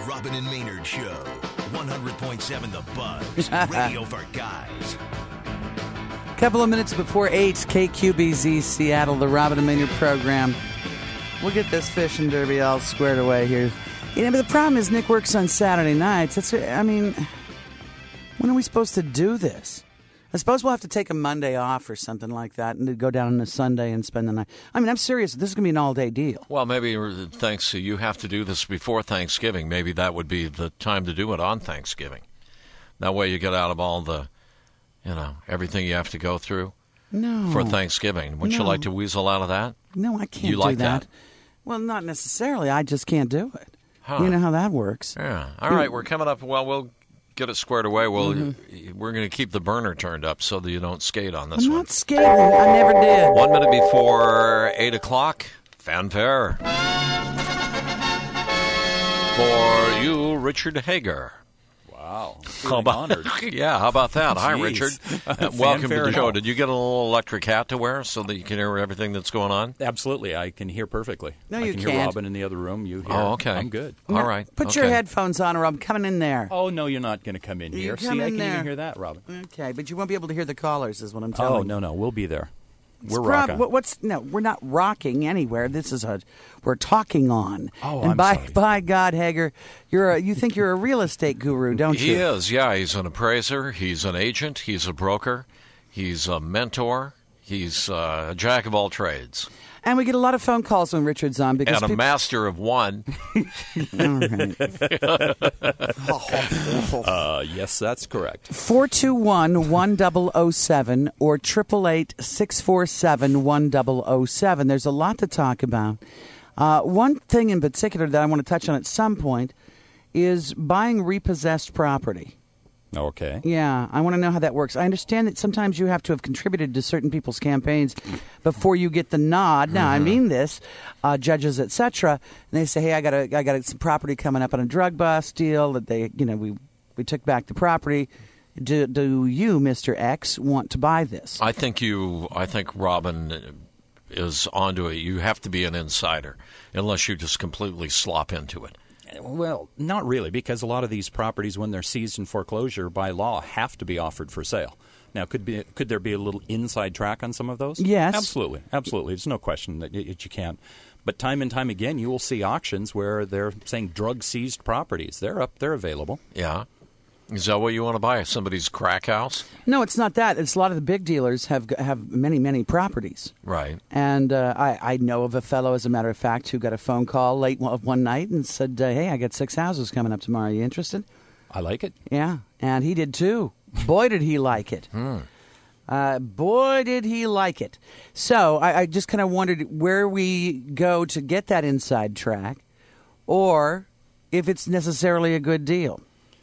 Robin and Maynard Show. 100.7 The Buzz. Radio for guys. Couple of minutes before 8, KQBZ Seattle, the Robin and Maynard program. We'll get this fishing derby all squared away here. But the problem is Nick works on Saturday nights. When are we supposed to do this? I suppose we'll have to take a Monday off or something like that and go down on a Sunday and spend the night. I'm serious. This is going to be an all-day deal. Well, maybe thanks to you have to do this before Thanksgiving. Maybe that would be the time to do it on Thanksgiving. That way you get out of all the, everything you have to go through for Thanksgiving. Wouldn't you like to weasel out of that? No, I can't you do like that. Well, not necessarily. I just can't do it. Huh. You know how that works. Yeah. All right, we're coming up. Well, we'll get it squared away. We're going to keep the burner turned up so that you don't skate on this I'm one. not skating. I never did. 1 minute before 8 o'clock, fanfare for you, Richard Hager. Wow. How about, yeah, how about that? Hi, Richard. Welcome to the show. Did you get a little electric hat to wear so that you can hear everything that's going on? Absolutely. I can hear perfectly. No, I you can can't. hear Robin in the other room. You hear. Oh, okay. I'm good. All right. Put your headphones on or I'm coming in there. Oh, no, you're not going to come in here. come See, in I can there. even hear that, Robin. Okay, but you won't be able to hear the callers is what I'm telling you. Oh, no. We'll be there. We're rocking. No, we're not rocking anywhere. We're talking on. Oh, and I'm sorry. by God, Hager, you think you're a real estate guru, don't you? He is, yeah. He's an appraiser. He's an agent. He's a broker. He's a mentor. He's a jack of all trades. And we get a lot of phone calls when Richard's on because and a master of one. All right. Yes, that's correct. 421-1007 or 888-647-1007. There's a lot to talk about. One thing in particular that I want to touch on at some point is buying repossessed property. Okay. Yeah, I want to know how that works. I understand that sometimes you have to have contributed to certain people's campaigns before you get the nod. Now, I mean this, judges, etc. And they say, "Hey, I got some property coming up on a drug bust deal that we took back the property. Do you, Mr. X, want to buy this?" I think Robin is onto it. You have to be an insider unless you just completely slop into it. Well, not really, because a lot of these properties, when they're seized in foreclosure by law, have to be offered for sale. Now, could there be a little inside track on some of those? Yes. Absolutely. There's no question that you can. But time and time again, you will see auctions where they're saying drug-seized properties. They're up. They're available. Yeah. Is that what you want to buy? Somebody's crack house? No, it's not that. It's a lot of the big dealers have many, many properties. Right. And I know of a fellow, as a matter of fact, who got a phone call late one night and said, "Hey, I got 6 houses coming up tomorrow. Are you interested?" I like it. Yeah, and he did too. Boy, did he like it. Boy, did he like it. So I just kind of wondered where we go to get that inside track or if it's necessarily a good deal.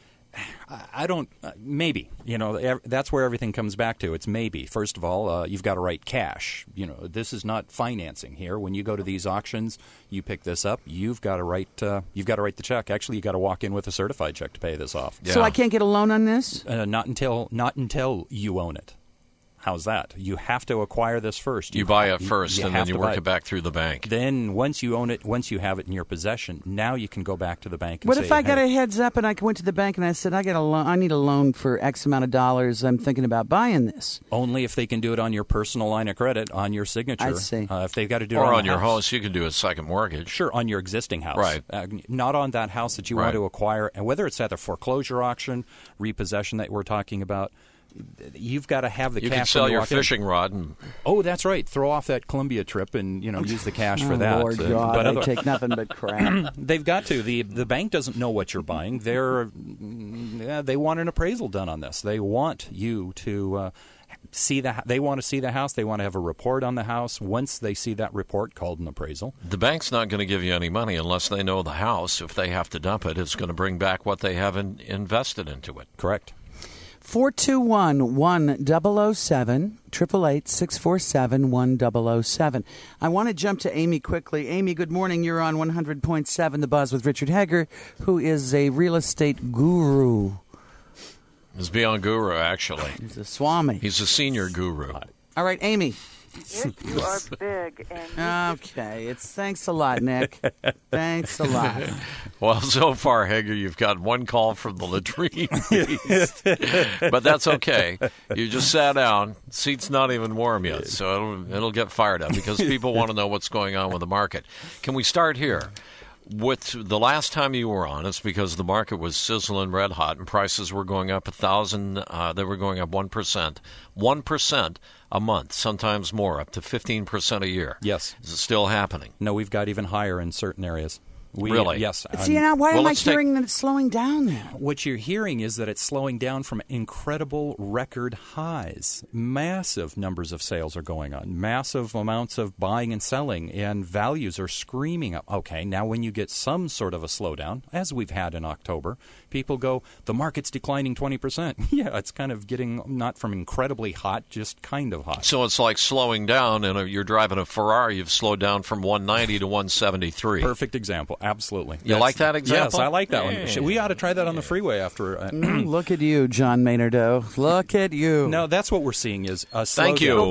I don't, maybe, that's where everything comes back to. It's maybe. First of all, you've got to write cash. This is not financing here. When you go to these auctions, you pick this up, you've got to write the check. Actually, you've got to walk in with a certified check to pay this off. Yeah. So I can't get a loan on this? Not until you own it. How's that? You have to acquire this first. You buy it first, and then you work buy it back through the bank. Then once you own it, once you have it in your possession, now you can go back to the bank and What say, if I got hey, a heads up and I went to the bank and I said, I need a loan for X amount of dollars. I'm thinking about buying this. Only if they can do it on your personal line of credit, on your signature. I see. If they've got to do it or on on the your house. house, you can do a second mortgage. Sure, on your existing house. Right. Not on that house that you want Right. to acquire. And whether it's at a foreclosure auction, repossession that we're talking about, you've got to have the You cash. can sell when you your walk in. fishing rod. And Oh, that's right. Throw off that Columbia trip and use the cash for that. Lord God, But they take nothing but crap. they've got to. The bank doesn't know what you're buying. They want an appraisal done on this. They want you to see They want to see the house. They want to have a report on the house. Once they see that report, called an appraisal. the bank's not going to give you any money unless they know the house, if they have to dump it, it's going to bring back what they have invested into it. Correct. 421-1007, 888-647-1007. I want to jump to Amy quickly. Amy, good morning. You're on 100.7 The Buzz with Richard Hager, who is a real estate guru. He's beyond guru, actually. He's a swami. He's a senior guru. All right, Amy, Yes, you are big. And Okay, thanks a lot, Nick. Thanks a lot. Well, so far, Hager, you've got one call from the latrine beast. But that's okay. You just sat down. Seat's not even warm yet, so it'll get fired up because people want to know what's going on with the market. Can we start here? With the last time you were on, it's because the market was sizzling red hot and prices were going up 1,000. They were going up 1%, 1% a month, sometimes more, up to 15% a year. Yes. Is it still happening? No, we've got even higher in certain areas. Really? Yes. See, now why am I let's take- hearing that it's slowing down now? What you're hearing is that it's slowing down from incredible record highs. Massive numbers of sales are going on, massive amounts of buying and selling, and values are screaming up. Okay, now when you get some sort of a slowdown, as we've had in October, people go, the market's declining 20%. Yeah, it's kind of getting not from incredibly hot, just kind of hot. So it's like slowing down, and you're driving a Ferrari, you've slowed down from 190 to 173. Perfect example. Absolutely. You like that example? Yes, I like that Hey. one. We ought to try that on the freeway after. Look at you, John Maynardo. Look at you. No, that's what we're seeing is a slowdown. Thank you.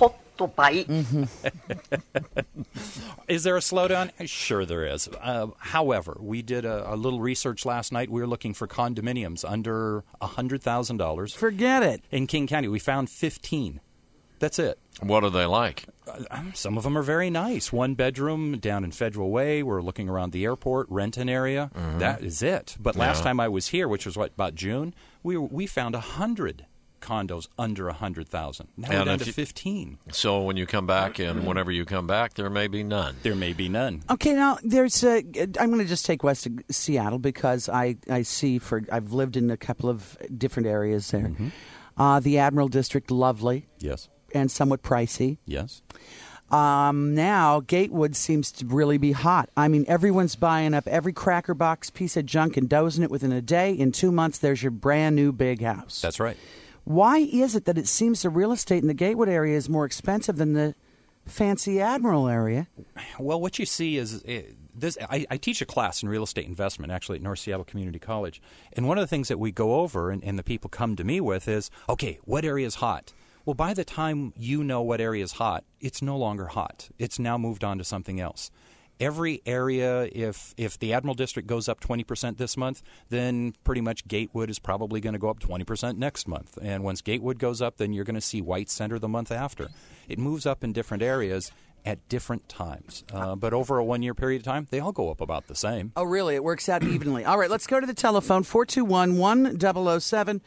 Is there a slowdown? Sure there is. However, we did a little research last night. We were looking for condominiums under $100,000 Forget it. in King County. We found 15. That's it. What are they like? Some of them are very nice. One bedroom down in Federal Way. We're looking around the airport, Renton area. Mm-hmm. That is it. But last time I was here, which was about June, we found 100 condos under 100,000. Now we're down to 15. So when you come back, and whenever you come back, there may be none. There may be none. Okay, now I'm going to just take west of Seattle because I see I've lived in a couple of different areas there. The Admiral District, lovely Yes. and somewhat pricey. Yes. Now Gatewood seems to really be hot. I mean, everyone's buying up every cracker box piece of junk and dozing it within a day. In 2 months, there's your brand new big house. That's right. Why is it that it seems the real estate in the Gatewood area is more expensive than the fancy Admiral area? Well, what you see is this. I teach a class in real estate investment, actually, at North Seattle Community College. And one of the things that we go over and the people come to me with is, okay, what area is hot? Well, by the time you know what area is hot, it's no longer hot. It's now moved on to something else. Every area, if the Admiral District goes up 20% this month, then pretty much Gatewood is probably going to go up 20% next month. And once Gatewood goes up, then you're going to see White Center the month after. It moves up in different areas at different times. But over a 1 year period of time, they all go up about the same. Oh, really? It works out evenly. All right, let's go to the telephone, 421-1007,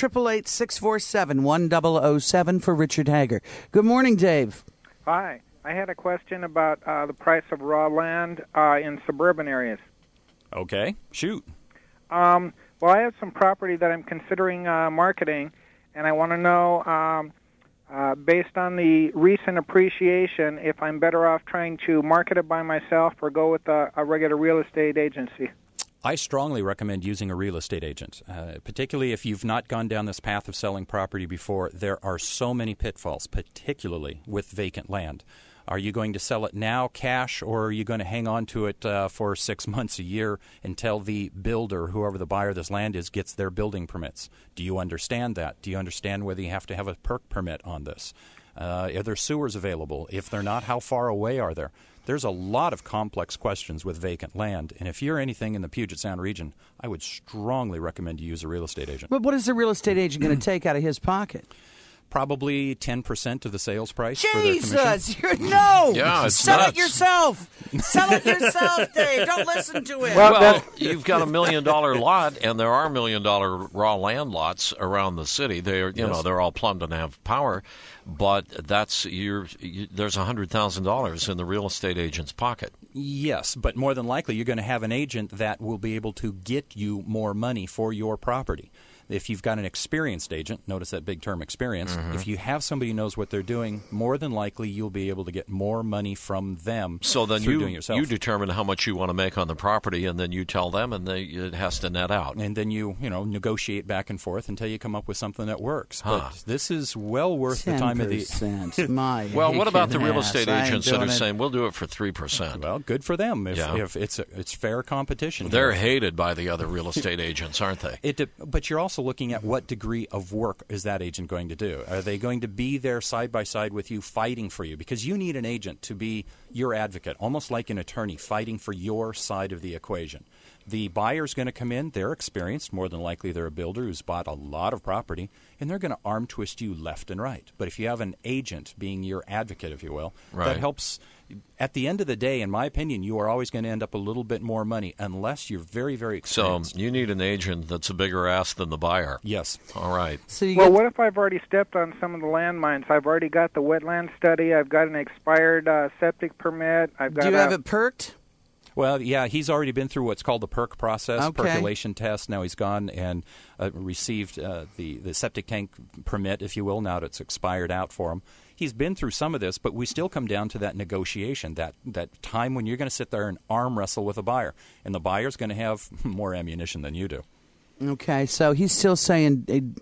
888-647-1007 for Richard Hager. Good morning, Dave. Hi. I had a question about the price of raw land in suburban areas. Okay, shoot. Well, I have some property that I'm considering marketing, and I want to know, based on the recent appreciation, if I'm better off trying to market it by myself or go with a regular real estate agency. I strongly recommend using a real estate agent, particularly if you've not gone down this path of selling property before. There are so many pitfalls, particularly with vacant land. Are you going to sell it now, cash, or are you going to hang on to it for 6 months, a year, until the builder, whoever the buyer of this land is, gets their building permits? Do you understand that? Do you understand whether you have to have a perk permit on this? Are there sewers available? If they're not, how far away are there? There's a lot of complex questions with vacant land, and if you're anything in the Puget Sound region, I would strongly recommend you use a real estate agent. But what is the real estate agent going to take out of his pocket? Probably 10% of the sales price for their commission. Jesus! No! Yeah, it's Sell nuts. it yourself! Sell it yourself, Dave! Don't listen to him! Well, you've got $1 million lot, and there are $1 million raw land lots around the city. They're, they're all plumbed and have power, but there's $100,000 in the real estate agent's pocket. Yes, but more than likely you're going to have an agent that will be able to get you more money for your property. If you've got an experienced agent, notice that big term experience, if you have somebody who knows what they're doing, more than likely you'll be able to get more money from them So then through doing it yourself. you determine how much you want to make on the property, and then you tell them, and it has to net out. And then you negotiate back and forth until you come up with something that works. But this is well worth the time of the... 10%. My Well, what about the real ass. estate I ain't agents that are doing it. saying, we'll do it for 3%? Well, good for them if Yeah. it's fair competition. They're here. hated by the other real estate agents, aren't they? But you're also also looking at what degree of work is that agent going to do. Are they going to be there side by side with you, fighting for you? Because you need an agent to be your advocate, almost like an attorney, fighting for your side of the equation. The buyer's going to come in. They're experienced. More than likely, they're a builder who's bought a lot of property, and they're going to arm twist you left and right. But if you have an agent being your advocate, if you will, that helps. At the end of the day, in my opinion, you are always going to end up a little bit more money unless you're very, very experienced. So you need an agent that's a bigger ass than the buyer. Yes. All right. So what if I've already stepped on some of the landmines? I've already got the wetland study. I've got an expired septic permit. Do you have it perked? Well, yeah, he's already been through what's called the PERC process, Okay. percolation test. Now he's gone and received the septic tank permit, if you will, now that it's expired out for him. He's been through some of this, but we still come down to that negotiation, that time when you're going to sit there and arm wrestle with a buyer. And the buyer's going to have more ammunition than you do. Okay, so he's still saying,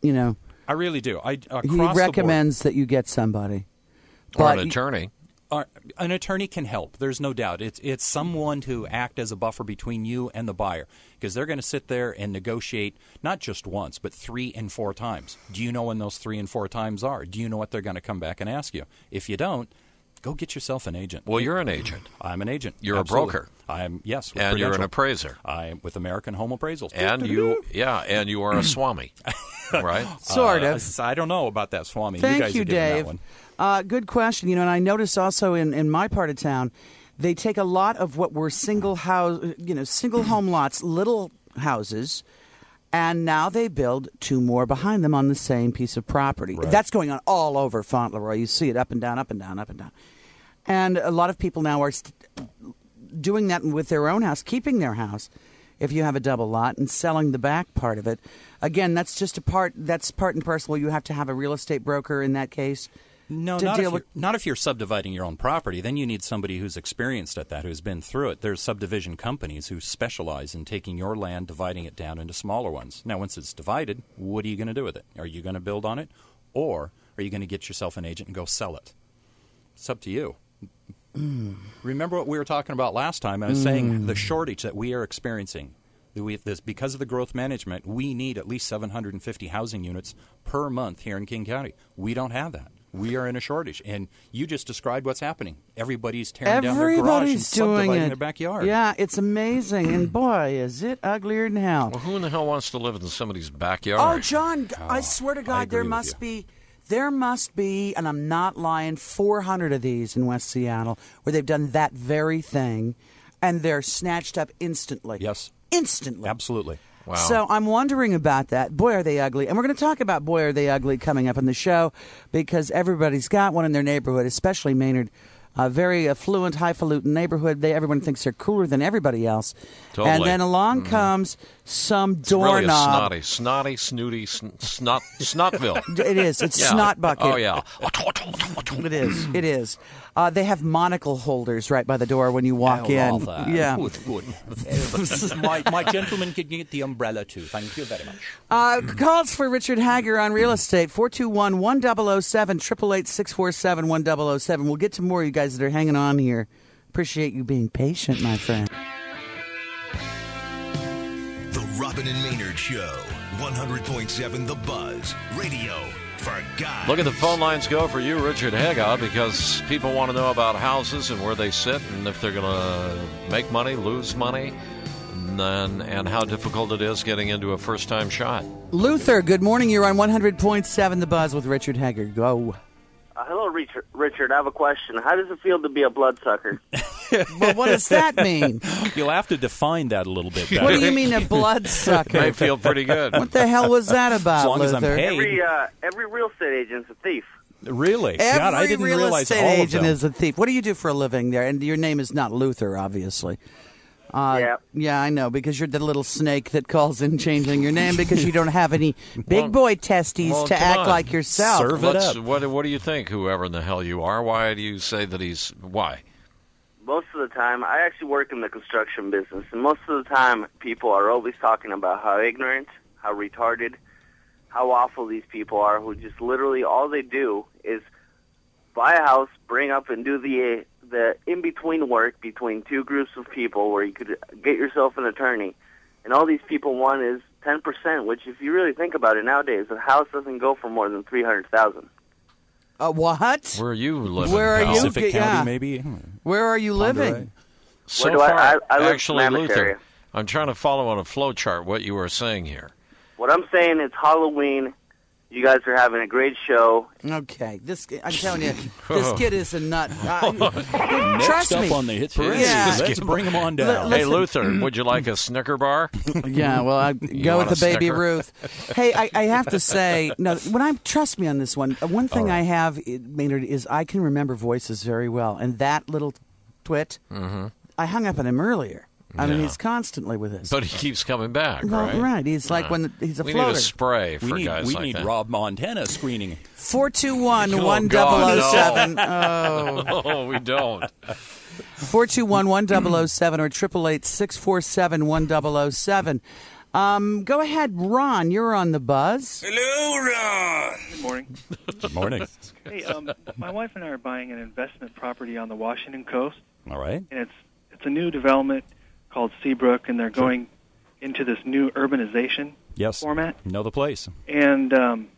I really do. He recommends that you get somebody. Or an attorney. An attorney can help. There's no doubt. It's someone to act as a buffer between you and the buyer, because they're going to sit there and negotiate not just once, but 3 and 4 times. Do you know when those 3 and 4 times are? Do you know what they're going to come back and ask you? If you don't, go get yourself an agent. Well, you're an agent. I'm an agent. You're Absolutely. a broker. I'm yes, with And you're an Prudential. appraiser. I'm with American Home Appraisals. And you are a Swami, right? Sort of. I don't know about that, Swami. Thank you guys you, are giving that Dave. one. Good question. And I noticed also in my part of town, they take a lot of what were single home lots, little houses, and now they build 2 more behind them on the same piece of property. Right. That's going on all over Fauntleroy. You see it up and down, up and down, up and down. And a lot of people now are doing that with their own house, keeping their house if you have a double lot and selling the back part of it. Again, that's just part and parcel. You have to have a real estate broker in that case. No, not if you're subdividing your own property. Then you need somebody who's experienced at that, who's been through it. There's subdivision companies who specialize in taking your land, dividing it down into smaller ones. Now, once it's divided, what are you going to do with it? Are you going to build on it, or are you going to get yourself an agent and go sell it? It's up to you. Remember what we were talking about last time? I was saying the shortage that we are experiencing. Because of the growth management, we need at least 750 housing units per month here in King County. We don't have that. We are in a shortage, and you just described what's happening. Everybody's tearing down their garage and subdividing their backyard. Yeah, it's amazing, and boy, is it uglier than hell. Well, who in the hell wants to live in somebody's backyard? Oh, John, I swear to God, there must be, and I'm not lying, 400 of these in West Seattle where they've done that very thing, and they're snatched up instantly. Yes. Instantly. Absolutely. Wow. So I'm wondering about that. Boy, are they ugly. And we're going to talk about Boy, Are They Ugly coming up in the show, because everybody's got one in their neighborhood, especially Maynard. A very affluent, highfalutin neighborhood. Everyone thinks they're cooler than everybody else. Totally. And then along comes some It's really a doorknob. snotty, snooty, snotville. It is. It's Yeah. snot bucket. Oh, yeah. It is. It is. They have monocle holders right by the door when you walk in. Yeah. Good. my gentleman can get the umbrella too. Thank you very much. Calls for Richard Hager on real estate, 421-1007, 888-647-1007. We'll get to more of you guys that are hanging on here. Appreciate you being patient, my friend. The Robin and Maynard Show, 100.7 The Buzz, radio for guys. Look at the phone lines go for you, Richard Haga, because people want to know about houses and where they sit and if they're going to make money, lose money, and how difficult it is getting into a first-time shot. Luther, good morning. You're on 100.7 The Buzz with Richard Hager. Go. Hello, Richard. I have a question. How does it feel to be a bloodsucker? Well, what does that mean? You'll have to define that a little bit better. What do you mean a bloodsucker? May feel pretty good. What the hell was that about, As long Luther? as I'm paid. Every real estate agent's a thief. Really? Every God, I didn't real realize estate all of agent them. is a thief. What do you do for a living there? And your name is not Luther, obviously. Yeah. Yeah, I know, because you're the little snake that calls in changing your name because you don't have any big boy testes well, to come act on. like yourself. Serve it up. What do you think, whoever in the hell you are? Why do you say that he's... Why? Most of the time, I actually work in the construction business, and most of the time, people are always talking about how ignorant, how retarded, how awful these people are, who just literally all they do is buy a house, bring up and do the in-between work between two groups of people where you could get yourself an attorney. And all these people want is 10%, which if you really think about it nowadays, a house doesn't go for more than $300,000. What? Where are you living? Where are pal? you? Pacific Yeah. County, maybe. Where are you living? Ponderay. So Where do I far, live actually, in the Luther, area. I'm trying to follow on a flow chart what you were saying here. What I'm saying is Halloween. You guys are having a great show. Okay, I'm telling you, this kid is a nut. Next Trust up me. on the hit parade, Yeah. let's bring him on down. Hey, Luther, would you like a Snicker bar? Yeah, well, I go want with the a baby sticker? Ruth. Hey, I have to say, no, trust me on this one. One thing I have, Maynard, is I can remember voices very well, and that little twit, I hung up on him earlier. I mean, Yeah. he's constantly with us. But he keeps coming back, Well, right? He's like when he's a we floater. need a spray for we guys like need that. Rob Montana screening. 421-1007. Oh. Oh, we don't. 421-1007 or 888-647-1007. Go ahead, Ron. You're on the buzz. Hello, Ron. Good morning. Good morning. Hey, my wife and I are buying an investment property on the Washington coast, All right. and it's a new development called Seabrook, and they're going into this new urbanization Yes. format. Know the place. And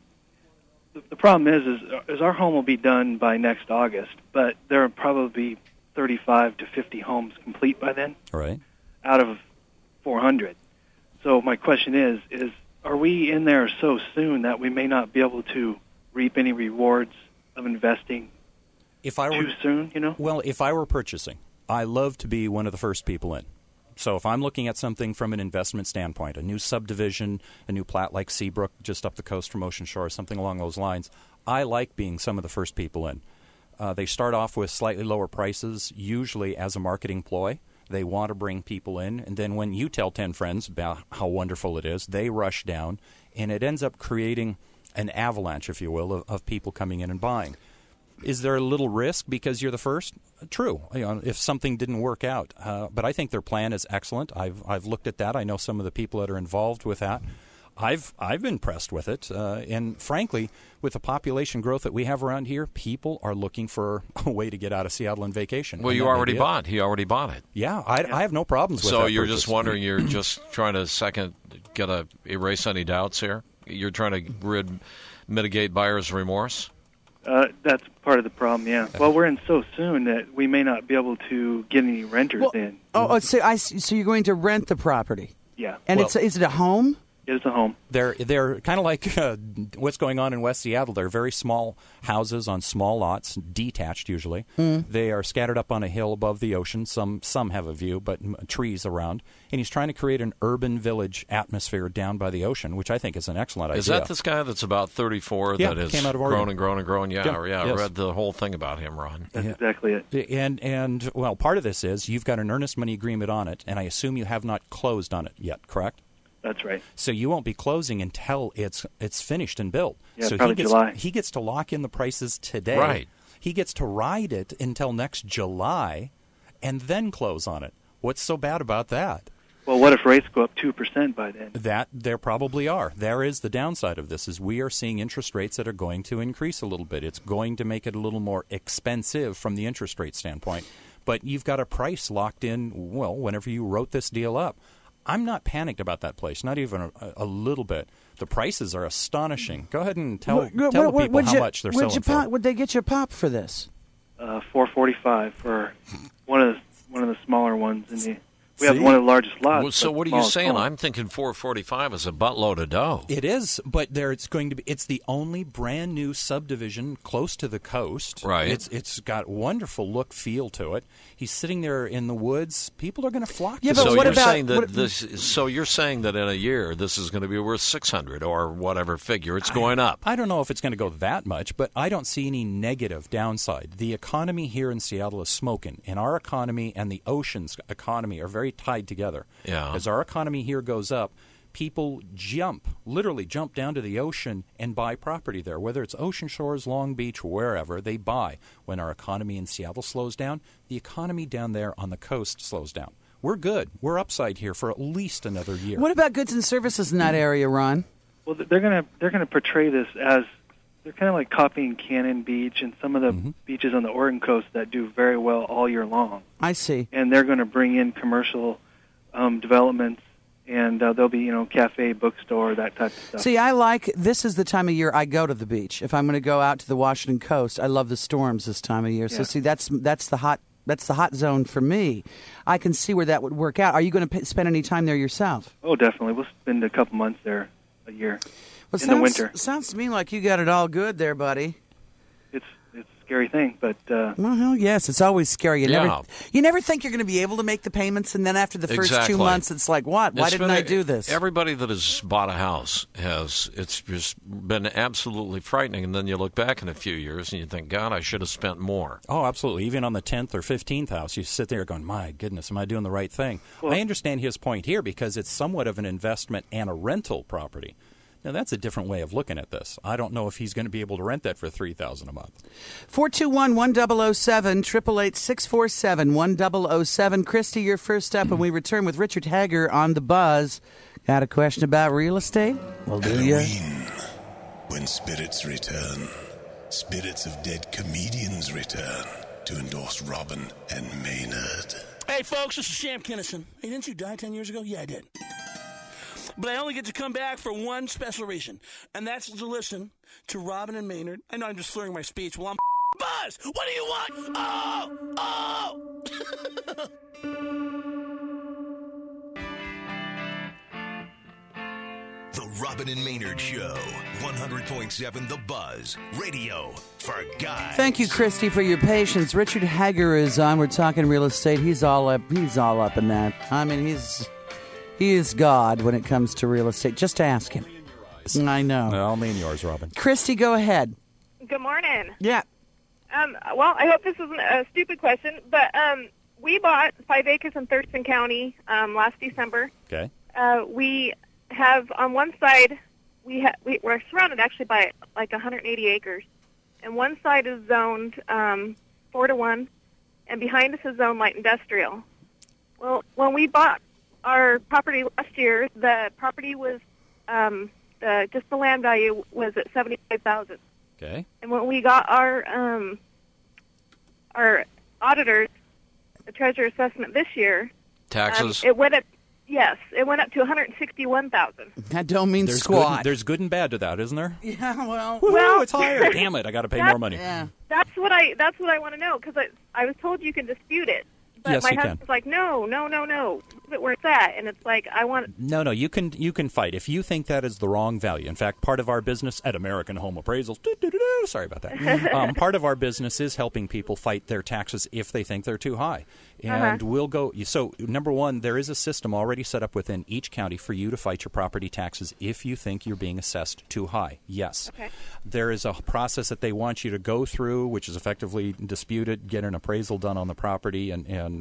the problem is our home will be done by next August, but there will probably be 35 to 50 homes complete by then, All right. out of 400. So my question is are we in there so soon that we may not be able to reap any rewards of investing If I were too soon, you know? Well, if I were purchasing, I love to be one of the first people in. So if I'm looking at something from an investment standpoint, a new subdivision, a new plat like Seabrook just up the coast from Ocean Shore, something along those lines, I like being some of the first people in. They start off with slightly lower prices, usually as a marketing ploy. They want to bring people in, and then when you tell 10 friends about how wonderful it is, they rush down, and it ends up creating an avalanche, if you will, of people coming in and buying. Is there a little risk because you're the first? True. You know, if something didn't work out, but I think their plan is excellent. I've looked at that. I know some of the people that are involved with that. I've been impressed with it, and frankly, with the population growth that we have around here, people are looking for a way to get out of Seattle on vacation. Well, And you that may already be it. bought. He already bought it. Yeah, I have no problems with So that you're purchase. just wondering, you're just trying to erase any doubts here? You're trying to mitigate buyer's remorse? That's part of the problem, yeah. Well, we're in so soon that we may not be able to get any renters in. So you're going to rent the property? Yeah. And Well- is it a home? It is a home. They're kind of like what's going on in West Seattle. They're very small houses on small lots, detached usually. They are scattered up on a hill above the ocean. Some have a view, but trees around. And he's trying to create an urban village atmosphere down by the ocean, which I think is an excellent idea. Is that this guy that's about 34 Yeah, that has came out of grown Oregon. and grown and grown? Yeah, Yeah, I yes. read the whole thing about him, Ron. That's exactly it. And well, part of this is you've got an earnest money agreement on it, and I assume you have not closed on it yet, correct? That's right. So you won't be closing until it's finished and built. Yeah, so probably July. he gets to lock in the prices today. Right. He gets to ride it until next July, and then close on it. What's so bad about that? Well, what if rates go up 2% by then? That there probably are. There is the downside of this is we are seeing interest rates that are going to increase a little bit. It's going to make it a little more expensive from the interest rate standpoint. But you've got a price locked in, well, whenever you wrote this deal up. I'm not panicked about that place, not even a little bit. The prices are astonishing. Go ahead and tell the people how much they're selling for. Would they get you a pop for this? $445 for one of the smaller ones in the. We have one of the largest lots. Well, so but what are you smallest saying? home. I'm thinking 445 is a buttload of dough. It is, but it's the only brand new subdivision close to the coast. Right. It's got wonderful look, feel to it. He's sitting there in the woods. People are going to flock Yeah, to but So what you're about- saying that what- so you're saying that in a year this is going to be worth 600 or whatever figure. It's going up. I don't know if it's going to go that much, but I don't see any negative downside. The economy here in Seattle is smoking, and our economy and the ocean's economy are very tied together. Yeah. As our economy here goes up, people literally jump down to the ocean and buy property there. Whether it's Ocean Shores, Long Beach, wherever, they buy. When our economy in Seattle slows down, the economy down there on the coast slows down. We're good. We're upside here for at least another year. What about goods and services in that area, Ron? Well, they're gonna portray this as they're kind of like copying Cannon Beach and some of the beaches on the Oregon coast that do very well all year long. I see. And they're going to bring in commercial developments and there'll be, cafe, bookstore, that type of stuff. See, this is the time of year I go to the beach. If I'm going to go out to the Washington coast, I love the storms this time of year. Yeah. So see, that's the hot zone for me. I can see where that would work out. Are you going to spend any time there yourself? Oh, definitely. We'll spend a couple months there a year Well, in the winter. Sounds to me like you got it all good there, buddy. It's a scary thing, but well, hell yes, it's always scary. Yeah. You never think you're going to be able to make the payments, and then after the first 2 months, it's like, what? Why didn't I do this? Everybody that has bought a house it's just been absolutely frightening, and then you look back in a few years and you think, God, I should have spent more. Oh, absolutely. Even on the 10th or 15th house, you sit there going, my goodness, am I doing the right thing? Well, I understand his point here because it's somewhat of an investment and a rental property. Now, that's a different way of looking at this. I don't know if he's going to be able to rent that for $3,000 a month. 421-1007, 888-647-1007. Christy, you're first up, and we return with Richard Hager on The Buzz. Got a question about real estate? Well, do you? Halloween, when spirits return, spirits of dead comedians return to endorse Robin and Maynard. Hey, folks, this is Sam Kinison. Hey, didn't you die 10 years ago? Yeah, I did. But I only get to come back for one special reason, and that's to listen to Robin and Maynard. I know I'm just slurring my speech. Well, I'm Buzz. What do you want? Oh! The Robin and Maynard Show, 100.7 The Buzz, radio for guys. Thank you, Christy, for your patience. Richard Hager is on. We're talking real estate. He's all up in that. I mean, he is God when it comes to real estate. Just ask him. I know. I'll mean yours, Robin. Christy, go ahead. Good morning. Yeah. Well, I hope this isn't a stupid question, but we bought 5 acres in Thurston County last December. Okay. We have on one side, we're surrounded actually by like 180 acres, and one side is zoned 4-1, and behind us is zoned light industrial. Well, when we bought our property last year, the property was just the land value was at $75,000. Okay. And when we got our auditors, the treasurer assessment this year, taxes, it went up. Yes, it went up to $161,000. That don't mean squat. There's good and bad to that, isn't there? Yeah, well, it's higher. Damn it! I got to pay more money. Yeah. That's what I want to know, because I was told you can dispute it. But yes, my you husband's can. like, no, where it's at, and it's like I want. No, you can fight if you think that is the wrong value. In fact, part of our business at American Home Appraisals, sorry about that. Part of our business is helping people fight their taxes if they think they're too high, and we'll go. So, number one, there is a system already set up within each county for you to fight your property taxes if you think you're being assessed too high. Yes, there is a process that they want you to go through, which is effectively disputed, get an appraisal done on the property,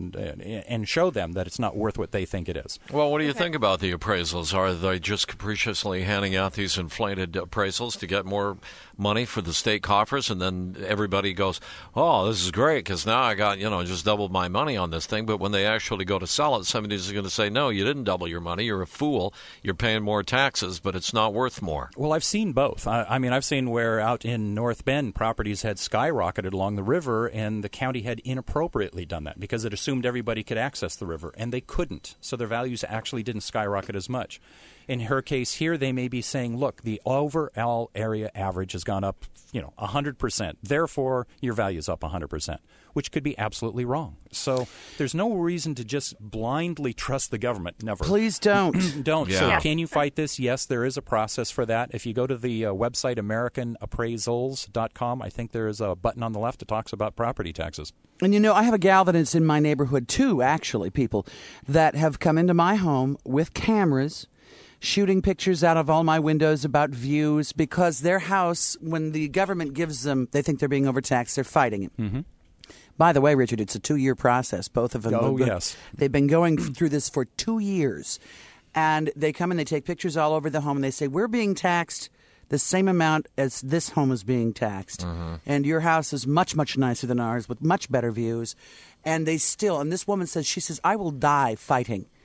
and show them that it's not worth what they think it is. Well, what do you think about the appraisals? Are they just capriciously handing out these inflated appraisals to get more money for the state coffers, and then everybody goes, oh, this is great because now I got, just doubled my money on this thing, but when they actually go to sell it, somebody's going to say, no, you didn't double your money, you're a fool, you're paying more taxes, but it's not worth more. Well, I've seen both. I mean, I've seen where out in North Bend, properties had skyrocketed along the river, and the county had inappropriately done that because it assumed everybody could access the river, and they couldn't, so their values actually didn't skyrocket as much. In her case here, they may be saying, look, the overall area average has gone up, 100%. Therefore, your value is up 100%, which could be absolutely wrong. So there's no reason to just blindly trust the government. Never. Please don't. Don't. Yeah. So can you fight this? Yes, there is a process for that. If you go to the website AmericanAppraisals.com, I think there is a button on the left that talks about property taxes. And I have a gal that is in my neighborhood too, actually, people that have come into my home with cameras shooting pictures out of all my windows about views because their house, when the government gives them, they think they're being overtaxed, they're fighting it. Mm-hmm. By the way, Richard, it's a 2-year process. Both of them. Oh, yes. They've been going through this for 2 years. And they come and they take pictures all over the home and they say, we're being taxed the same amount as this home is being taxed. Mm-hmm. And your house is much, much nicer than ours with much better views. And they still, and this woman says, she says, I will die fighting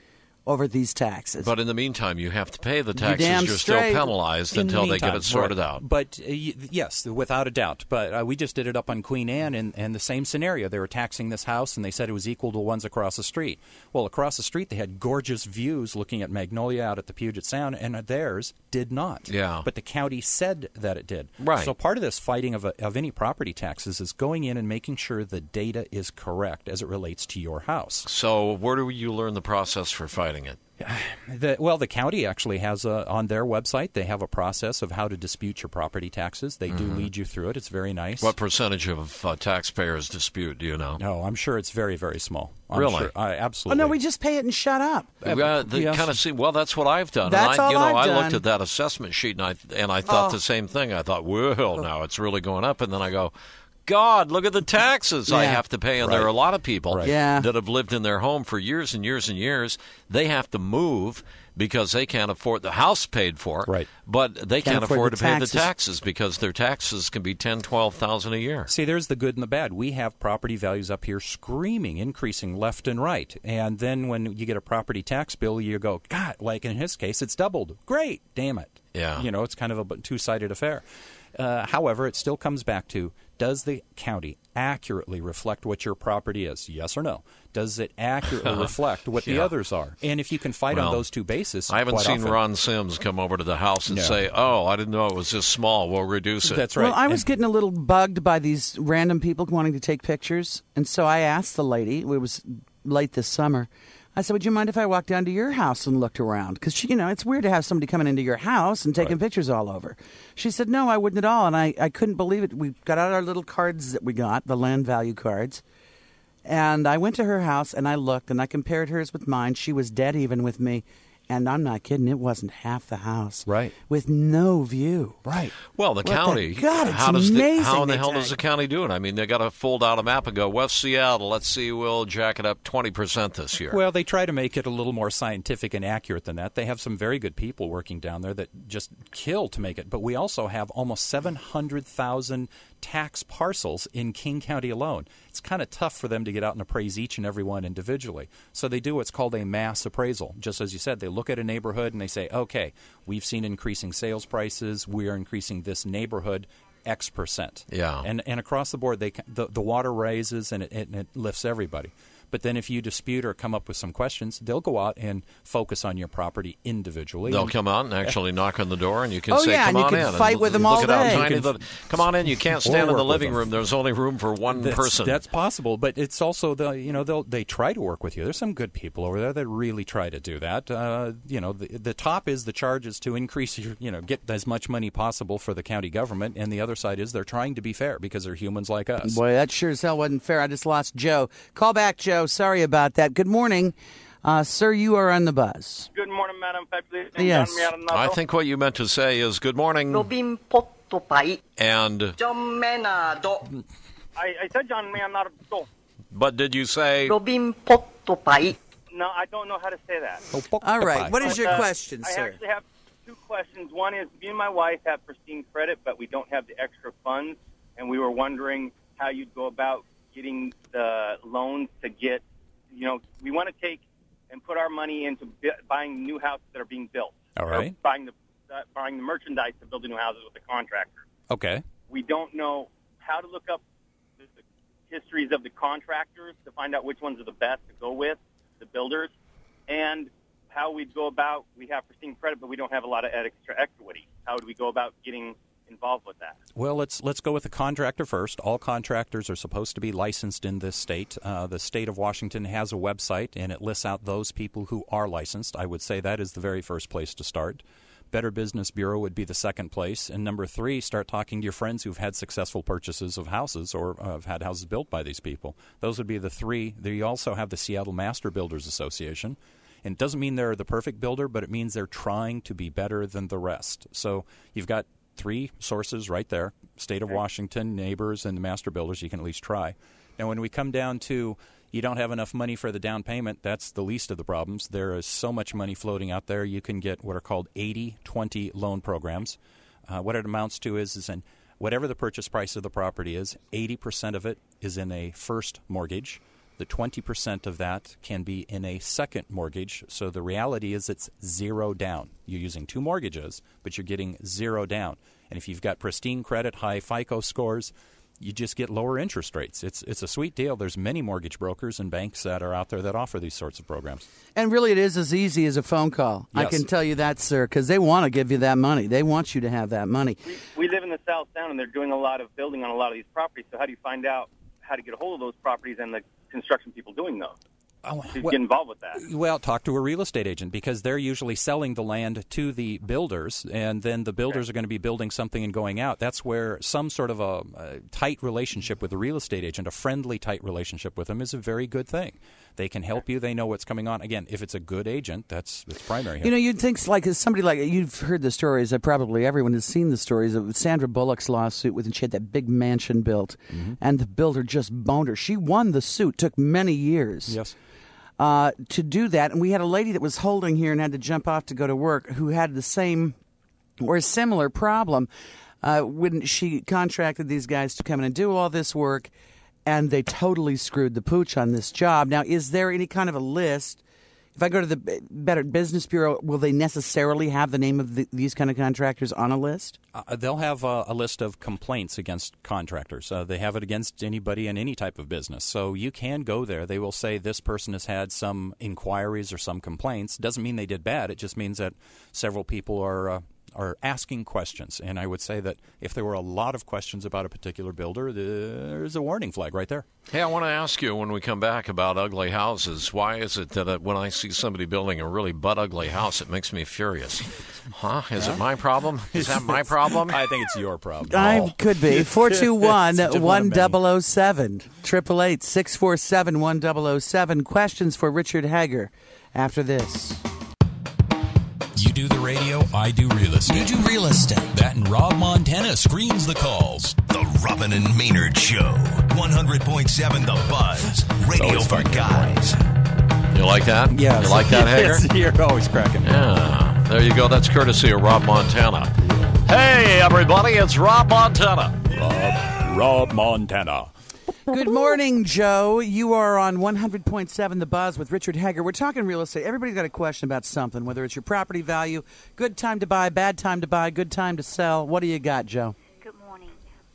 over these taxes. But in the meantime, you have to pay the taxes. damn You're straight. still penalized In the until they meantime, get it sorted right. out. But yes, without a doubt. But we just did it up on Queen Anne, and the same scenario. They were taxing this house, and they said it was equal to ones across the street. Well, across the street, they had gorgeous views looking at Magnolia out at the Puget Sound, and theirs did not. Yeah. But the county said that it did. Right. So part of this fighting of any property taxes is going in and making sure the data is correct as it relates to your house. So where do you learn the process for fighting it? The county actually has on their website, they have a process of how to dispute your property taxes. They do lead you through it. It's very nice. What percentage of taxpayers dispute, do you know? No, I'm sure it's very, very small. I'm Really? Sure, absolutely. Oh, no, we just pay it and shut up. Yes. Kind of see. Well, that's what I've done. That's all I've I done. looked at that assessment sheet and I thought the same thing. I thought, well, now it's really going up, and then I go, God, look at the taxes I Yeah. have to pay. And there are a lot of people Yeah. that have lived in their home for years and years and years. They have to move because they can't afford the house paid for. Right. But they can't afford the to pay the taxes. taxes because their taxes can be $10,000-$12,000 a year. See, there's the good and the bad. We have property values up here screaming, increasing left and right. And then when you get a property tax bill, you go, God, like in his case, it's doubled. Great, damn it. Yeah. It's kind of a two-sided affair. However, it still comes back to, does the county accurately reflect what your property is? Yes or no? Does it accurately reflect what the Yeah. others are? And if you can fight on those two bases, I haven't quite seen often- Ron Sims come over to the house and No. say, oh, I didn't know it was this small. We'll reduce it. That's right. Well, I was getting a little bugged by these random people wanting to take pictures. And so I asked the lady, it was late this summer, I said, would you mind if I walked down to your house and looked around? Because, it's weird to have somebody coming into your house and taking pictures all over. She said, no, I wouldn't at all. And I couldn't believe it. We got out our little cards that we got, the land value cards. And I went to her house and I looked and I compared hers with mine. She was dead even with me. And I'm not kidding, it wasn't half the house. Right. With no view. Right. Well, the county. God, it's how amazing in the they hell does take. the county do it? I mean, they got to fold out a map and go, West Seattle, let's see, we'll jack it up 20% this year. Well, they try to make it a little more scientific and accurate than that. They have some very good people working down there that just kill to make it. But we also have almost 700,000 tax parcels in King County alone. It's kind of tough for them to get out and appraise each and every one individually. So they do what's called a mass appraisal. Just as you said, they look at a neighborhood and they say, okay, we've seen increasing sales prices. We are increasing this neighborhood X percent. Yeah. And across the board, the water rises and it lifts everybody. But then if you dispute or come up with some questions, they'll go out and focus on your property individually. They'll come out and actually knock on the door, and you can Oh, say, yeah, come and you on can in. fight and with them look all at how day. tiny You can- come on in. You can't stand in work the with living them. room. There's only room for one person. That's possible, but it's also they try to work with you. There's some good people over there that really try to do that. The top is the charge is to increase your get as much money possible for the county government, and the other side is they're trying to be fair because they're humans like us. Boy, that sure as hell wasn't fair. I just lost Joe. Call back, Joe. Sorry about that. Good morning. Sir, you are on the buzz. Good morning, Madam Fabulous. Yes. I think what you meant to say is good morning. Robin Pottopai. And John Maynard. I said John Maynard. but did you say Robin Pottopai. No, I don't know how to say that. All right. What is your question, I sir? actually have two questions. One is, me and my wife have pristine credit, but we don't have the extra funds, and we were wondering how you'd go about getting the loans to get, we want to take and put our money into buying new houses that are being built. All right. Or buying the merchandise to build the new houses with the contractor. Okay. We don't know how to look up the histories of the contractors to find out which ones are the best to go with, the builders, and how we'd go about, we have pristine credit, but we don't have a lot of extra equity. How would we go about getting involved with that? Well, let's go with the contractor first. All contractors are supposed to be licensed in this state. The state of Washington has a website, and it lists out those people who are licensed. I would say that is the very first place to start. Better Business Bureau would be the second place. And number 3, start talking to your friends who've had successful purchases of houses or have had houses built by these people. Those would be the 3. You also have the Seattle Master Builders Association. And it doesn't mean they're the perfect builder, but it means they're trying to be better than the rest. So you've got 3 sources right there, State of Washington, neighbors, and the master builders. You can at least try. Now, when we come down to you don't have enough money for the down payment, that's the least of the problems. There is so much money floating out there. You can get what are called 80-20 loan programs. What it amounts to is in whatever the purchase price of the property is, 80% of it is in a first mortgage. the 20% of that can be in a second mortgage. So the reality is it's zero down. You're using 2 mortgages, but you're getting zero down. And if you've got pristine credit, high FICO scores, you just get lower interest rates. It's a sweet deal. There's many mortgage brokers and banks that are out there that offer these sorts of programs. And really, it is as easy as a phone call. Yes. I can tell you that, sir, because they want to give you that money. They want you to have that money. We live in the South Sound, and they're doing a lot of building on a lot of these properties. So how do you find out how to get a hold of those properties and the construction people doing those? To get involved with that? Well, talk to a real estate agent because they're usually selling the land to the builders, and then the builders are going to be building something and going out. That's where some sort of a tight relationship with the real estate agent, a friendly, tight relationship with them, is a very good thing. They can help you. They know what's coming on. Again, if it's a good agent, that's primary here. You know, you'd think like somebody like you've heard the stories. Probably everyone has seen the stories of Sandra Bullock's lawsuit when she had that big mansion built, and the builder just boned her. She won the suit. Took many years. Yes. To do that. And we had a lady that was holding here and had to jump off to go to work who had the same or a similar problem when she contracted these guys to come in and do all this work, and they totally screwed the pooch on this job. Now, is there any kind of a list? If I go to the Better Business Bureau, will they necessarily have the name of these kind of contractors on a list? They'll have a list of complaints against contractors. They have it against anybody in any type of business. So you can go there. They will say this person has had some inquiries or some complaints. Doesn't mean they did bad. It just means that several people are asking questions. And I would say that if there were a lot of questions about a particular builder, there's a warning flag right there. Hey, I want to ask you when we come back about ugly houses. Why is it that when I see somebody building a really butt-ugly house, it makes me furious? Huh? Is it my problem? Is that my problem? I think it's your problem. Could be. 421-1007. 888-647-1007. Questions for Richard Hager after this. You do the radio, I do real estate. You do real estate. That and Rob Montana screens the calls. The Robin and Maynard Show. 100.7 The Buzz. Radio for guys. You like that? Yeah. You like that, Hager? Yes, you're always cracking. Yeah. There you go. That's courtesy of Rob Montana. Hey, everybody. It's Rob Montana. Rob Montana. Good morning, Joe. You are on 100.7 The Buzz with Richard Hager. We're talking real estate. Everybody's got a question about something, whether it's your property value, good time to buy, bad time to buy, good time to sell. What do you got, Joe? Good morning.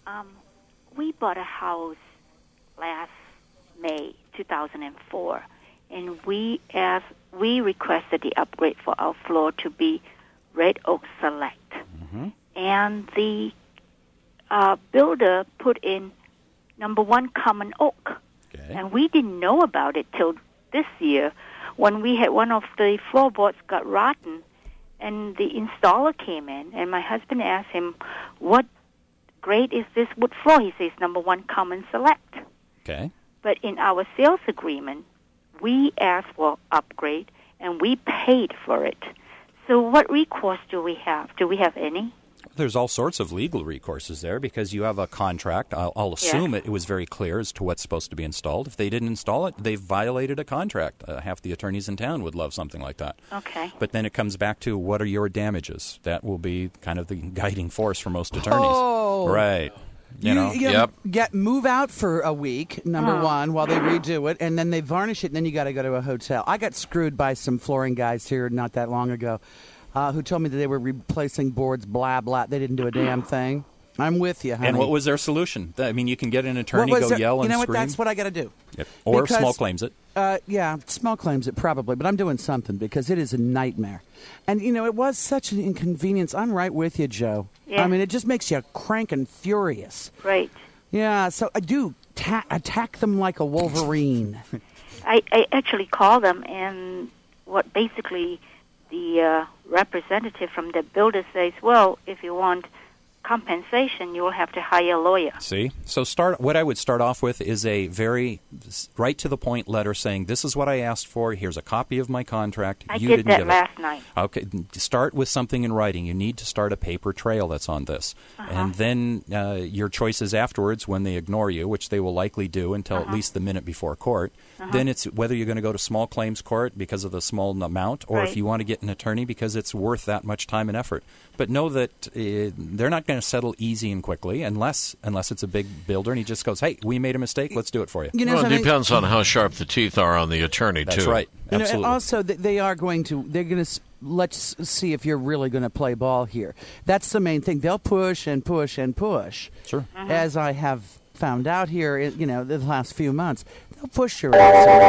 We bought a house last May 2004, and we requested the upgrade for our floor to be Red Oak Select. Mm-hmm. And the builder put in #1 Common Oak. Okay. And we didn't know about it till this year when we had one of the floorboards got rotten, and the installer came in, and my husband asked him, what grade is this wood floor? He says #1 Common Select. Okay. But in our sales agreement, we asked for upgrade, and we paid for it. So what recourse do we have? Do we have any? There's all sorts of legal recourses there because you have a contract. I'll assume it was very clear as to what's supposed to be installed. If they didn't install it, they've violated a contract. Half the attorneys in town would love something like that. Okay. But then it comes back to what are your damages? That will be kind of the guiding force for most attorneys. Oh. Right. You know? Move out for a week, #1, while they redo it, and then they varnish it, and then you got to go to a hotel. I got screwed by some flooring guys here not that long ago. Who told me that they were replacing boards, blah, blah. They didn't do a damn thing. I'm with you, honey. And what was their solution? I mean, you can get an attorney, yell and scream. You know what? That's what I got to do. Yep. Or small claims it. Yeah, small claims it probably, but I'm doing something because it is a nightmare. And, you know, it was such an inconvenience. I'm right with you, Joe. Yeah. I mean, it just makes you cranking furious. Right. Yeah, so I do attack them like a wolverine. I actually called them, and what basically the representative from the builder says, well, if you want compensation, you will have to hire a lawyer. See? So what I would start off with is a very right-to-the-point letter saying, this is what I asked for, here's a copy of my contract. I did that last night. Okay, start with something in writing. You need to start a paper trail that's on this. And then your choices afterwards, when they ignore you, which they will likely do until at least the minute before court, then it's whether you're going to go to small claims court because of the small amount, or if you want to get an attorney because it's worth that much time and effort. But know that they're not going to settle easy and quickly, unless it's a big builder and he just goes, "Hey, we made a mistake. Let's do it for you." Well, it depends on how sharp the teeth are on the attorney, That's too. right. You know, Absolutely. and also, they're going to let's see if you're really going to play ball here. That's the main thing. They'll push and push and push. Sure. As I have found out here, you know, the last few months, they'll push your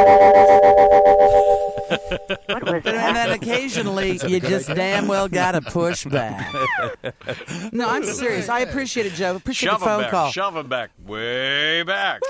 ass. And then occasionally, you just damn well got to push back. No, I'm serious. I appreciate it, Joe. Appreciate Shove the phone back, call. Shove him back. Way back.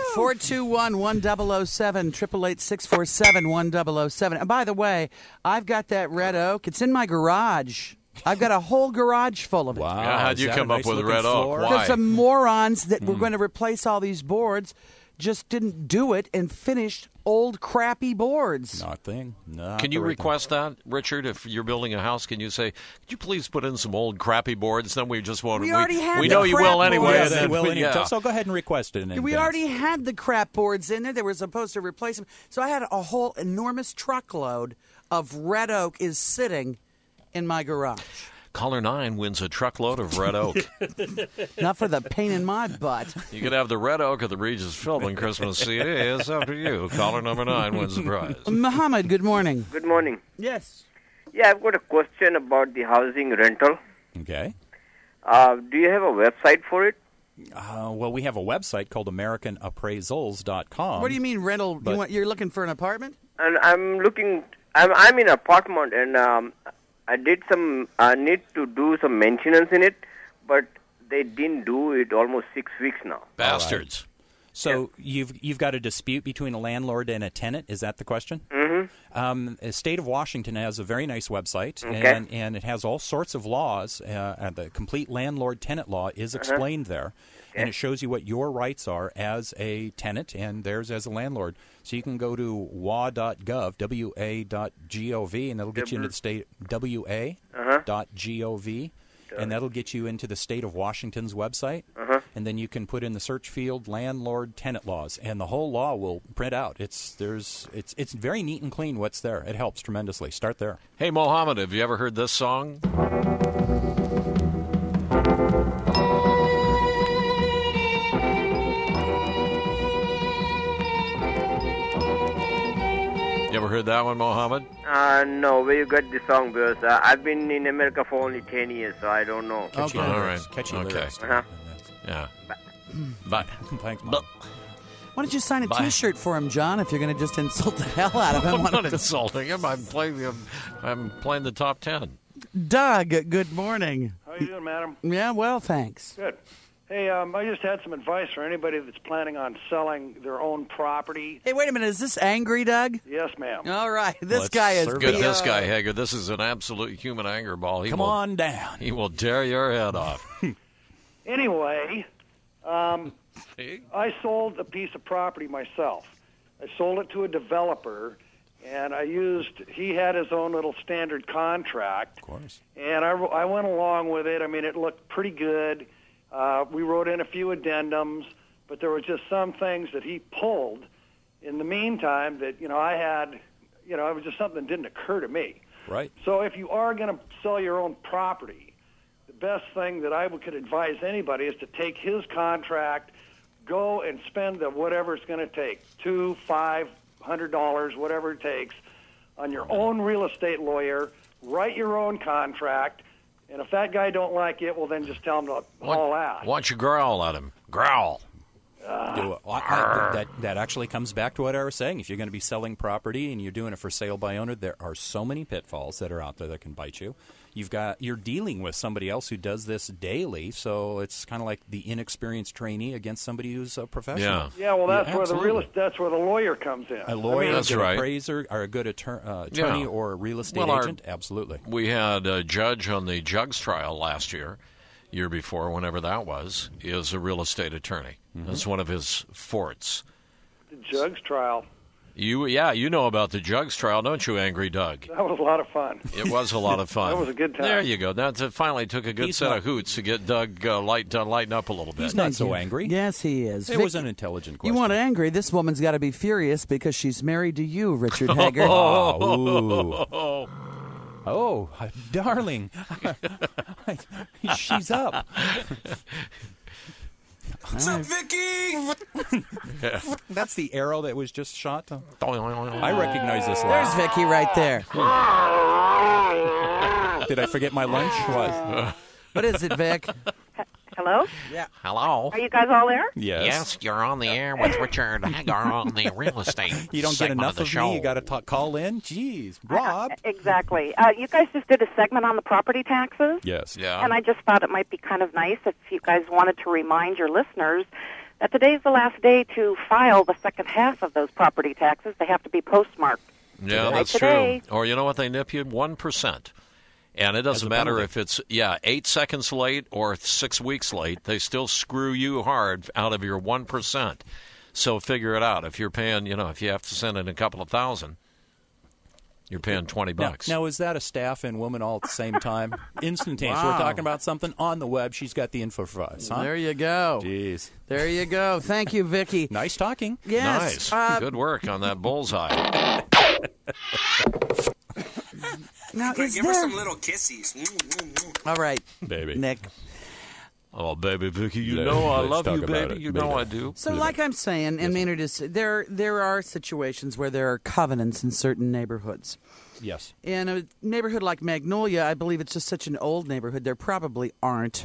421-1007, 888-647-1007. And by the way, I've got that red oak. It's in my garage. I've got a whole garage full of it. Wow. Yeah, how'd you come up with red oak? Why? Because some morons that were going to replace all these boards just didn't do it and finished old crappy boards. Nothing. Can you request that, Richard? If you're building a house, can you say, "Could you please put in some old crappy boards?" Then we just won't. We already had we the know you crap will anyway. boards. And then, Will anyway. yeah. So go ahead and request it. We already had the crap boards in there. They were supposed to replace them. So I had a whole enormous truckload of red oak is sitting in my garage. Caller 9 wins a truckload of red oak. Not for the pain in my butt. You could have the red oak of the Regis Philbin Christmas CD. It's up to you. Caller number 9 wins the prize. Muhammad, good morning. Good morning. Yes. Yeah, I've got a question about the housing rental. Okay. Do you have a website for it? Well, we have a website called AmericanAppraisals.com. What do you mean rental? But- You're looking for an apartment? And I'm looking. I'm in an apartment, and I did some. I need to do some maintenance in it, but they didn't do it almost 6 weeks now. Bastards. So you've got a dispute between a landlord and a tenant. Is that the question? Mm-hmm. The state of Washington has a very nice website, Okay. and it has all sorts of laws. The complete landlord-tenant law is explained there, and it shows you what your rights are as a tenant and theirs as a landlord. So you can go to wa.gov, wa.gov, and that'll get you into the state wa.gov. And that'll get you into the state of Washington's website. And then you can put in the search field landlord-tenant laws, and the whole law will print out. It's very neat and clean what's there. It helps tremendously. Start there. Hey, Mohammed, have you ever heard this song? You ever heard that one, Mohammed? No, where you got the song? Because I've been in America for only 10 years, so I don't know. Catchy All lyrics. right. Catchy Okay. lyrics. Yeah. Bye. Thanks, Mom. Why don't you sign a Bye. T-shirt for him, John, if you're going to just insult the hell out of him? I'm not insulting him. I'm playing the top 10. Doug, good morning. How you doing, madam? Yeah, well, thanks. Good. Hey, I just had some advice for anybody that's planning on selling their own property. Hey, wait a minute. Is this angry, Doug? Yes, ma'am. All right. This Let's guy is Look at this guy, Hager. This is an absolute human anger ball. Come on down. He will tear your head off. Anyway, I sold a piece of property myself. I sold it to a developer, and he had his own little standard contract. Of course. And I went along with it. I mean, it looked pretty good. We wrote in a few addendums, but there were just some things that he pulled in the meantime that, I had, it was just something that didn't occur to me. Right. So if you are going to sell your own property, the best thing that I could advise anybody is to take his contract, go and spend whatever it's going to take, $200, $500, whatever it takes, on your own real estate lawyer, write your own contract, and if that guy don't like it, well, then just tell him to haul ass. Why don't you growl at him? Growl. Do it. That actually comes back to what I was saying. If you're going to be selling property and you're doing it for sale by owner, there are so many pitfalls that are out there that can bite you. You're dealing with somebody else who does this daily, so it's kind of like the inexperienced trainee against somebody who's a professional. Yeah. Well, that's where absolutely. that's where the lawyer comes in. A lawyer, That's a good right. appraiser, or a good attorney Yeah. or a real estate Well, agent. Absolutely. We had a judge on the Jugs trial last year before, whenever that was, is a real estate attorney. That's one of his forts. The Jugs trial. You know about the Jugs trial, don't you, Angry Doug? That was a lot of fun. It was a lot of fun. That was a good time. There you go. That finally took a good He's set not- of hoots to get Doug lighten up a little bit. He's not so angry. Yes, he is. It was an intelligent question. You want angry? This woman's got to be furious because she's married to you, Richard Hager. Oh, ooh. Oh, darling. She's up. What's up, Vicky? That's the arrow that was just shot. I recognize this laugh. There's Vicky right there. Did I forget my lunch? What? What is it, Vic? Hello? Yeah. Hello. Are you guys all there? Yes, you're on the air with Richard Hagar on the real estate. You don't get enough of me. You got to call in. Jeez, Rob. Exactly. You guys just did a segment on the property taxes. Yes. Yeah. And I just thought it might be kind of nice if you guys wanted to remind your listeners that today's the last day to file the second half of those property taxes. They have to be postmarked. Yeah, that's today. true. Or you know what they nip you? 1%. And it doesn't matter if it's, 8 seconds late or 6 weeks late. They still screw you hard out of your 1%. So figure it out. If you're paying, if you have to send in a couple of thousand, you're paying $20. Now, is that a staff and woman all at the same time? Instantaneous. Wow. We're talking about something on the web. She's got the info for us, huh? There you go. Jeez. There you go. Thank you, Vicky. Nice talking. Yes. Nice. Good work on that bullseye. Now, Give is her there... some little kissies. All right, Baby. Nick. Oh, baby, Vicky, you know I love you, baby. You know I do. So, like I'm saying, and Maynard is, there are situations where there are covenants in certain neighborhoods. Yes. In a neighborhood like Magnolia, I believe it's just such an old neighborhood, there probably aren't.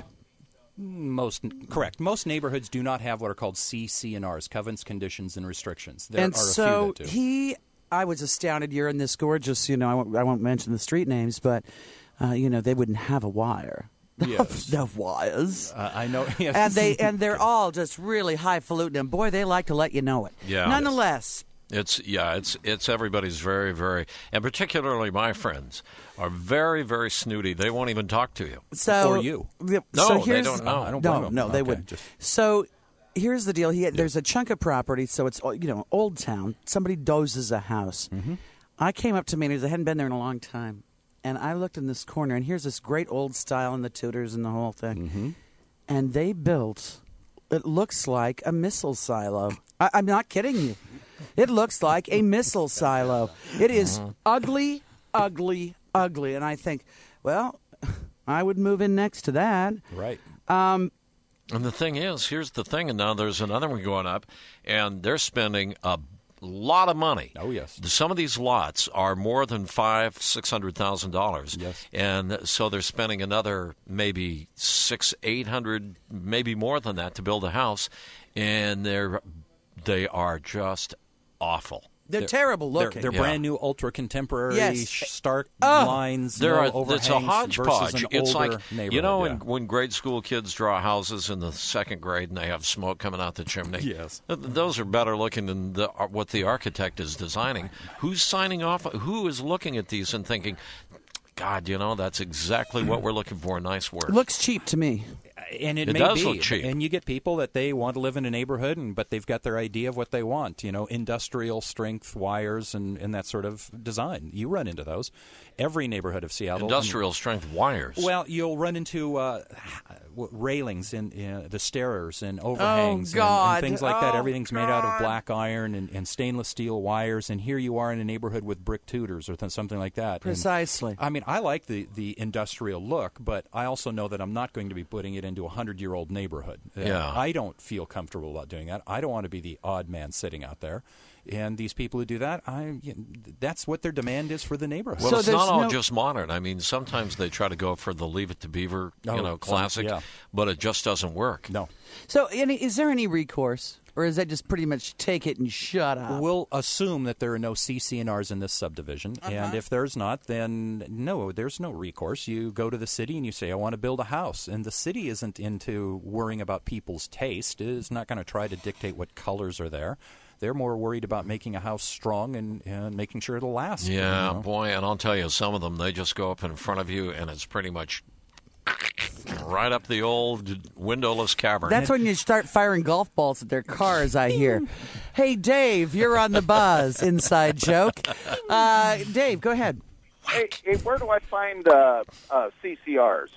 Correct. Most neighborhoods do not have what are called CC&Rs, covenants, conditions, and restrictions. There And are so a few that do. I was astounded. You're in this gorgeous, I won't mention the street names, but, they wouldn't have a wire. Yes. The wires. I know. And they're all just really highfalutin, and boy, they like to let you know it. Yeah. Nonetheless, It's everybody's very, very, and particularly my friends are very, very snooty. They won't even talk to you. So Or you. No, so they here's, don't know. I don't blame them. No, they Okay, wouldn't. just- So here's the deal. There's a chunk of property, so it's old town. Somebody dozes a house. Mm-hmm. I came up to Maynard's. I hadn't been there in a long time, and I looked in this corner, and here's this great old style and the Tudors and the whole thing. Mm-hmm. And they built. It looks like a missile silo. I'm not kidding you. It looks like a missile silo. It is ugly, ugly, ugly. And I think, well, I would move in next to that. Right. And the thing is, here's the thing, and now there's another one going up, and they're spending a lot of money. Oh, yes. Some of these lots are more than $600,000. Yes. And so they're spending another maybe $800, maybe more than that to build a house, and they are just awful. They're terrible looking. They're brand new, ultra contemporary, Yes. stark lines. It's a hodgepodge. Versus an It's older like neighborhood, when grade school kids draw houses in the second grade and they have smoke coming out the chimney. Yes. Those are better looking than what the architect is designing. Who's signing off? Who is looking at these and thinking, God, that's exactly what we're looking for. Nice work. It looks cheap to me. And it It may does be. look cheap. And you get people that they want to live in a neighborhood, but they've got their idea of what they want. Industrial strength wires and that sort of design. You run into those. Every neighborhood of Seattle. Industrial strength wires. Well, you'll run into railings and the stairs and overhangs God. and things like that. Oh, Everything's made out of black iron and stainless steel wires. And here you are in a neighborhood with brick Tudors or something like that. Precisely. And, I like the industrial look, but I also know that I'm not going to be putting it into a 100-year-old neighborhood. Yeah. I don't feel comfortable about doing that. I don't want to be the odd man sitting out there. And these people who do that, that's what their demand is for the neighborhood. Well, it's not all just modern. I mean, sometimes they try to go for the Leave It to Beaver, classic, but it just doesn't work. No. So, is there any recourse, or is that just pretty much take it and shut up? We'll assume that there are no CC&Rs in this subdivision, and if there's not, then no, there's no recourse. You go to the city and you say, I want to build a house, and the city isn't into worrying about people's taste. It is not going to try to dictate what colors are there. They're more worried about making a house strong and making sure it'll last. Yeah, boy, and I'll tell you, some of them, they just go up in front of you, and it's pretty much right up the old windowless cavern. That's when you start firing golf balls at their cars, I hear. Hey, Dave, you're on the buzz. Inside joke. Dave, go ahead. Hey, where do I find CCRs?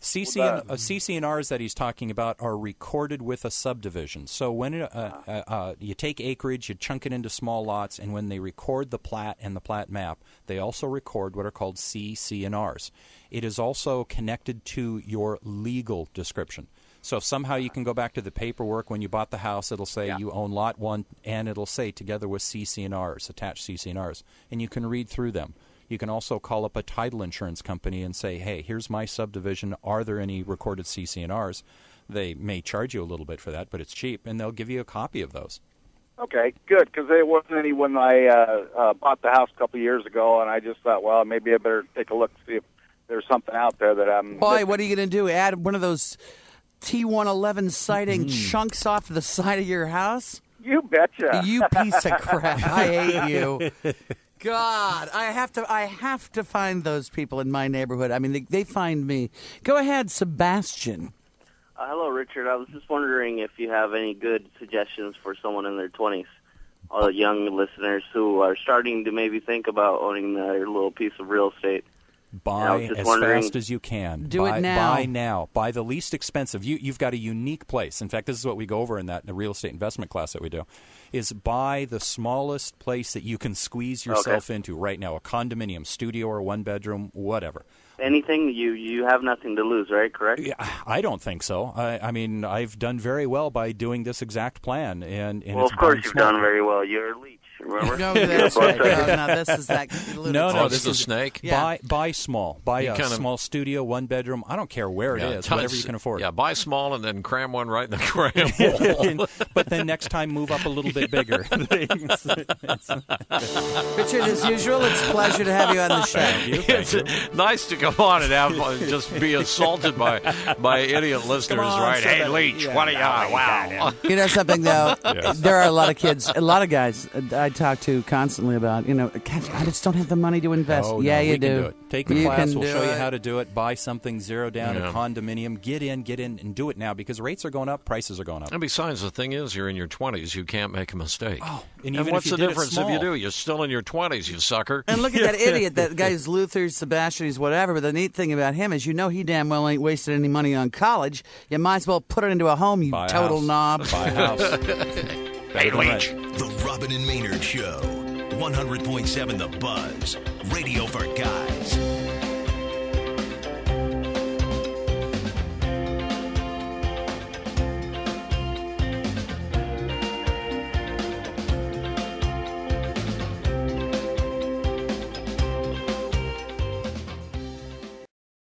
CC&Rs that he's talking about are recorded with a subdivision. So when you take acreage, you chunk it into small lots, and when they record the plat and the plat map, they also record what are called CC&Rs. It is also connected to your legal description. So if somehow you can go back to the paperwork when you bought the house, it'll say you own lot 1, and it'll say together with CC&Rs, attached CC&Rs, and you can read through them. You can also call up a title insurance company and say, hey, here's my subdivision. Are there any recorded CC&Rs? They may charge you a little bit for that, but it's cheap, and they'll give you a copy of those. Okay, good, because there wasn't any when I bought the house a couple of years ago, and I just thought, well, maybe I better take a look and see if there's something out there that I'm... Boy, what are you going to do? Add one of those T111 siding chunks off the side of your house? You betcha. You piece of crap. I hate you. God, I have to find those people in my neighborhood. I mean, they find me. Go ahead, Sebastian. Hello, Richard. I was just wondering if you have any good suggestions for someone in their 20s, all the young listeners who are starting to maybe think about owning their little piece of real estate. Buy as fast as you can. Do it now. Buy now. Buy the least expensive. You've got a unique place. In fact, this is what we go over in the real estate investment class that we do, is buy the smallest place that you can squeeze yourself into right now, a condominium, studio or one-bedroom, whatever. Anything? You have nothing to lose, right? Correct? Yeah, I don't think so. I mean, I've done very well by doing this exact plan. And well, of course you've done very well. You're a leech. Remember? No, that's right. No, this is that. No, this is the snake. Yeah. Buy small. Buy a small studio, one bedroom. I don't care where it is, whatever you can afford. Yeah, buy small and then cram one right in the cram hole. But then next time move up a little bit bigger. Richard, as usual, it's a pleasure to have you on the show. Thank you. Nice to come on and have just be assaulted by idiot listeners, right? Hey, Leach, what are you? Wow. You know something, though? Yes. There are a lot of kids, a lot of guys I talk to constantly about, I just don't have the money to invest. Oh, yeah, no, you do. Can do it. Take the class. We'll show you how to do it. Buy something, zero down, a condominium. Get in, and do it now because rates are going up, prices are going up. And besides, the thing is, you're in your 20s. You can't make a mistake. Oh, and what's the difference if you do? You're still in your 20s, you sucker. And look at that idiot. That guy's Luther, Sebastian, he's whatever. But the neat thing about him is he damn well ain't wasted any money on college. You might as well put it into a home, you total knob. Buy a house. Hey, Leach. The Robin and Maynard Show. 100.7 The Buzz. Radio for guys.